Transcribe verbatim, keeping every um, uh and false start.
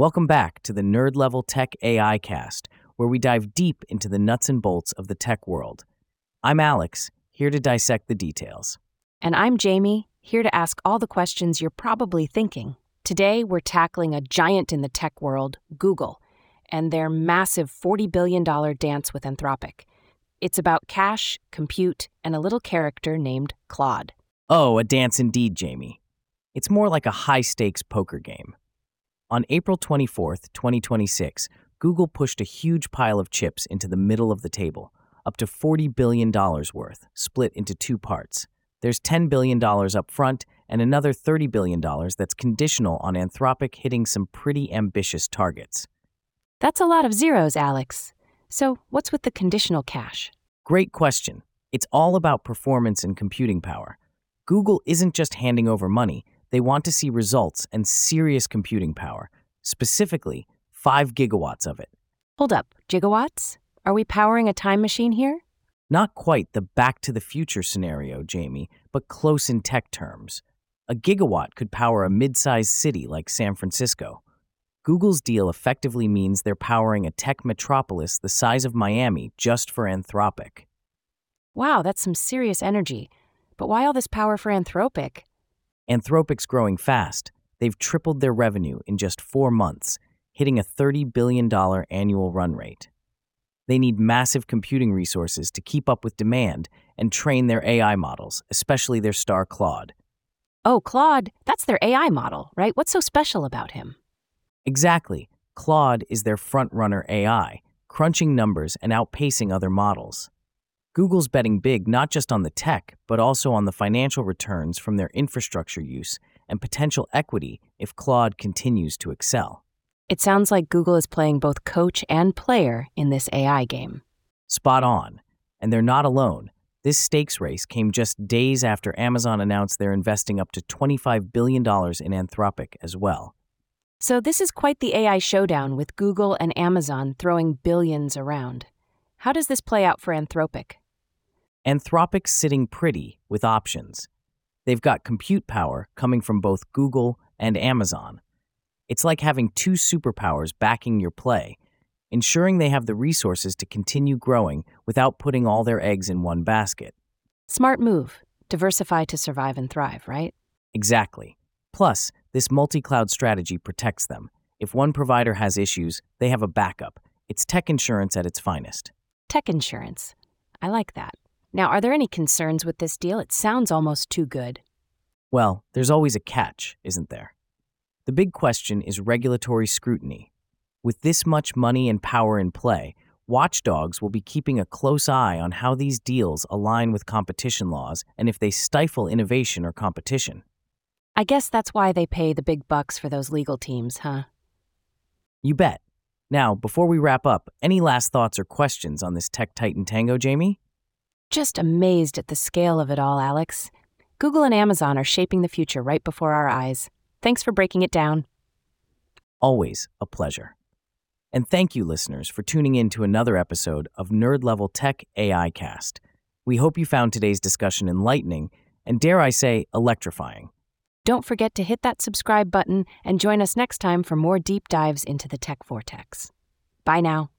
Welcome back to the Nerd Level Tech A I Cast, where we dive deep into the nuts and bolts of the tech world. I'm Alex, here to dissect the details. And I'm Jamie, here to ask all the questions you're probably thinking. Today, we're tackling a giant in the tech world, Google, and their massive forty billion dollars dance with Anthropic. It's about cash, compute, and a little character named Claude. Oh, a dance indeed, Jamie. It's more like a high-stakes poker game. On April twenty-fourth, twenty twenty-six, Google pushed a huge pile of chips into the middle of the table, up to forty billion dollars worth, split into two parts. There's ten billion dollars up front and another thirty billion dollars that's conditional on Anthropic hitting some pretty ambitious targets. That's a lot of zeros, Alex. So what's with the conditional cash? Great question. It's all about performance and computing power. Google isn't just handing over money. They want to see results and serious computing power, specifically five gigawatts of it. Hold up, gigawatts? Are we powering a time machine here? Not quite the Back to the Future scenario, Jamie, but close in tech terms. A gigawatt could power a mid-sized city like San Francisco. Google's deal effectively means they're powering a tech metropolis the size of Miami just for Anthropic. Wow, that's some serious energy. But why all this power for Anthropic? Anthropic's growing fast. They've tripled their revenue in just four months, hitting a thirty billion dollars annual run rate. They need massive computing resources to keep up with demand and train their A I models, especially their star Claude. Oh, Claude, that's their A I model, right? What's so special about him? Exactly. Claude is their front-runner A I, crunching numbers and outpacing other models. Google's betting big not just on the tech, but also on the financial returns from their infrastructure use and potential equity if Claude continues to excel. It sounds like Google is playing both coach and player in this A I game. Spot on. And they're not alone. This stakes race came just days after Amazon announced they're investing up to twenty-five billion dollars in Anthropic as well. So this is quite the A I showdown with Google and Amazon throwing billions around. How does this play out for Anthropic? Anthropic's sitting pretty with options. They've got compute power coming from both Google and Amazon. It's like having two superpowers backing your play, ensuring they have the resources to continue growing without putting all their eggs in one basket. Smart move. Diversify to survive and thrive, right? Exactly. Plus, this multi-cloud strategy protects them. If one provider has issues, they have a backup. It's tech insurance at its finest. Tech insurance. I like that. Now, are there any concerns with this deal? It sounds almost too good. Well, there's always a catch, isn't there? The big question is regulatory scrutiny. With this much money and power in play, watchdogs will be keeping a close eye on how these deals align with competition laws and if they stifle innovation or competition. I guess that's why they pay the big bucks for those legal teams, huh? You bet. Now, before we wrap up, any last thoughts or questions on this tech titan tango, Jamie? Just amazed at the scale of it all, Alex. Google and Amazon are shaping the future right before our eyes. Thanks for breaking it down. Always a pleasure. And thank you, listeners, for tuning in to another episode of Nerd Level Tech A I Cast. We hope you found today's discussion enlightening and, dare I say, electrifying. Don't forget to hit that subscribe button and join us next time for more deep dives into the tech vortex. Bye now.